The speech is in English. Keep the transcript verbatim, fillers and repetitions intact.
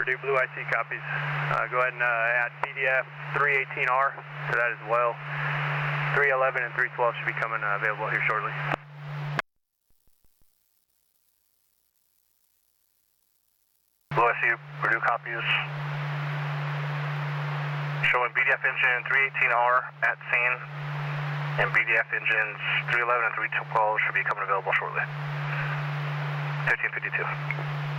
Purdue, Blue I C copies. Uh, go ahead and uh, add B D F three eighteen R to that as well. three eleven and three twelve should be coming uh, available here shortly. Blue I C, Purdue copies. Showing B D F engine three eighteen R at scene, and B D F engines three eleven and three twelve should be coming available shortly. fifteen fifty-two.